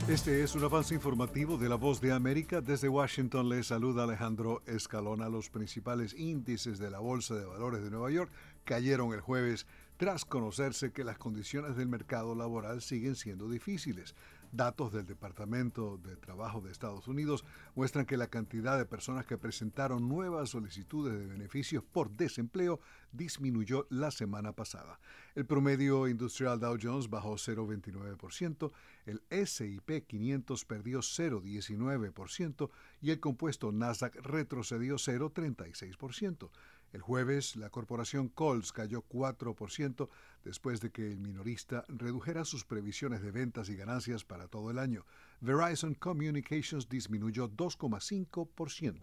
Este es un avance informativo de La Voz de América. Desde Washington les saluda Alejandro Escalona. Los principales índices de la Bolsa de Valores de Nueva York cayeron el jueves tras conocerse que las condiciones del mercado laboral siguen siendo difíciles. Datos del Departamento de Trabajo de Estados Unidos muestran que la cantidad de personas que presentaron nuevas solicitudes de beneficios por desempleo disminuyó la semana pasada. El promedio industrial Dow Jones bajó 0,29%, el S&P 500 perdió 0,19% y el compuesto Nasdaq retrocedió 0,36%. El jueves, la corporación Kohl's cayó 4% después de que el minorista redujera sus previsiones de ventas y ganancias para todo el año. Verizon Communications disminuyó 2,5%.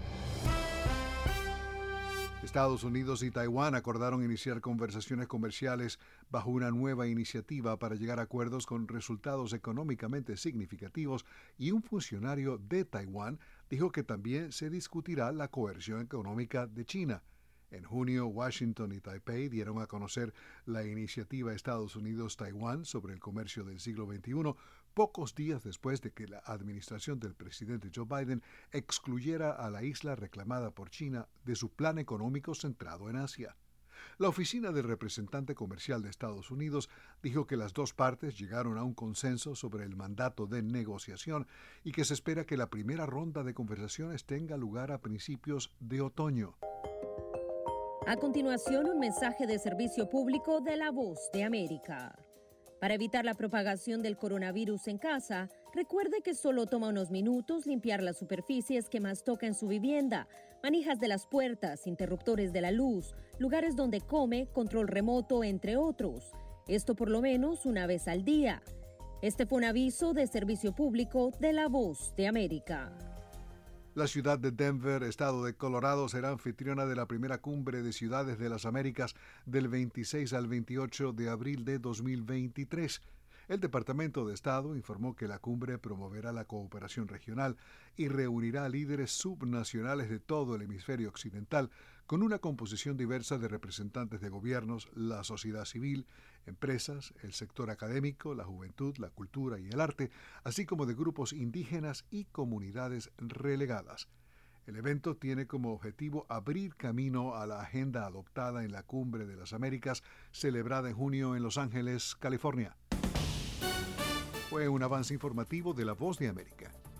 Estados Unidos y Taiwán acordaron iniciar conversaciones comerciales bajo una nueva iniciativa para llegar a acuerdos con resultados económicamente significativos, y un funcionario de Taiwán dijo que también se discutirá la coerción económica de China. En junio, Washington y Taipei dieron a conocer la iniciativa Estados Unidos-Taiwán sobre el comercio del siglo XXI, pocos días después de que la administración del presidente Joe Biden excluyera a la isla reclamada por China de su plan económico centrado en Asia. La oficina del representante comercial de Estados Unidos dijo que las dos partes llegaron a un consenso sobre el mandato de negociación y que se espera que la primera ronda de conversaciones tenga lugar a principios de otoño. A continuación, un mensaje de servicio público de La Voz de América. Para evitar la propagación del coronavirus en casa, recuerde que solo toma unos minutos limpiar las superficies que más toca en su vivienda, manijas de las puertas, interruptores de la luz, lugares donde come, control remoto, entre otros. Esto por lo menos una vez al día. Este fue un aviso de servicio público de La Voz de América. La ciudad de Denver, estado de Colorado, será anfitriona de la primera cumbre de ciudades de las Américas del 26 al 28 de abril de 2023. El Departamento de Estado informó que la cumbre promoverá la cooperación regional y reunirá a líderes subnacionales de todo el hemisferio occidental, con una composición diversa de representantes de gobiernos, la sociedad civil, empresas, el sector académico, la juventud, la cultura y el arte, así como de grupos indígenas y comunidades relegadas. El evento tiene como objetivo abrir camino a la agenda adoptada en la Cumbre de las Américas, celebrada en junio en Los Ángeles, California. Fue un avance informativo de La Voz de América.